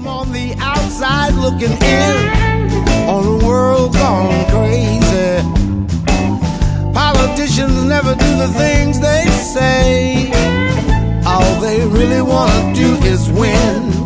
I'm on the outside looking in on a world gone crazy. Politicians never do the things they say. All they really want to do is win.